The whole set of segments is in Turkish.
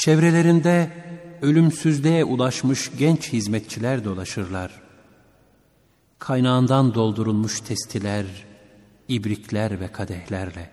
Çevrelerinde ölümsüzlüğe ulaşmış genç hizmetçiler dolaşırlar. Kaynağından doldurulmuş testiler, ibrikler ve kadehlerle.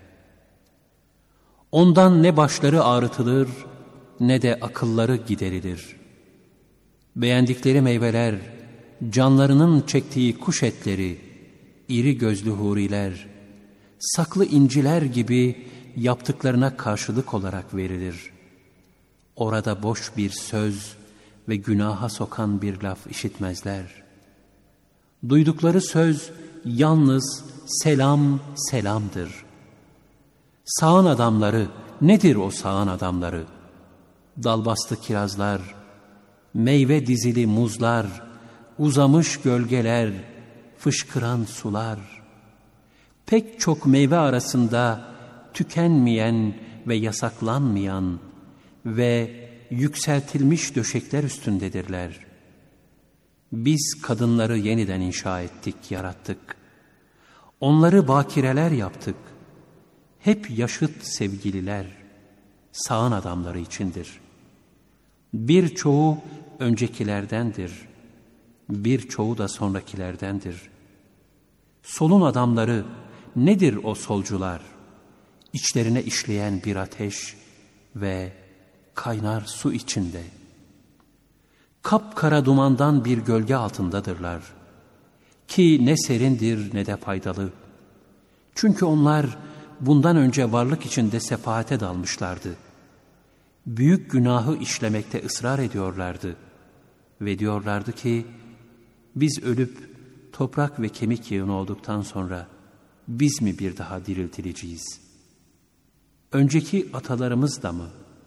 Ondan ne başları ağrıtılır, ne de akılları giderilir. Beğendikleri meyveler, canlarının çektiği kuş etleri, iri gözlü huriler, saklı inciler gibi yaptıklarına karşılık olarak verilir. Orada boş bir söz ve günaha sokan bir laf işitmezler. Duydukları söz yalnız selam selamdır. Sağan adamları, nedir o sağan adamları? Dalbastı kirazlar, meyve dizili muzlar, uzamış gölgeler, fışkıran sular. Pek çok meyve arasında tükenmeyen ve yasaklanmayan ve yükseltilmiş döşekler üstündedirler. Biz kadınları yeniden inşa ettik, yarattık. Onları bakireler yaptık. Hep yaşıt sevgililer, sağan adamları içindir. Birçoğu öncekilerdendir, birçoğu da sonrakilerdendir. Solun adamları, nedir o solcular? İçlerine işleyen bir ateş ve kaynar su içinde. Kapkara dumandan bir gölge altındadırlar. Ki ne serindir ne de faydalı. Çünkü onlar bundan önce varlık içinde sefahate dalmışlardı. Büyük günahı işlemekte ısrar ediyorlardı. Ve diyorlardı ki, biz ölüp toprak ve kemik yığını olduktan sonra biz mi bir daha diriltileceğiz? Önceki atalarımız da mı?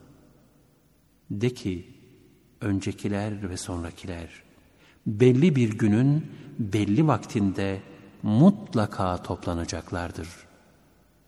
De ki, öncekiler ve sonrakiler belli bir günün belli vaktinde mutlaka toplanacaklardır.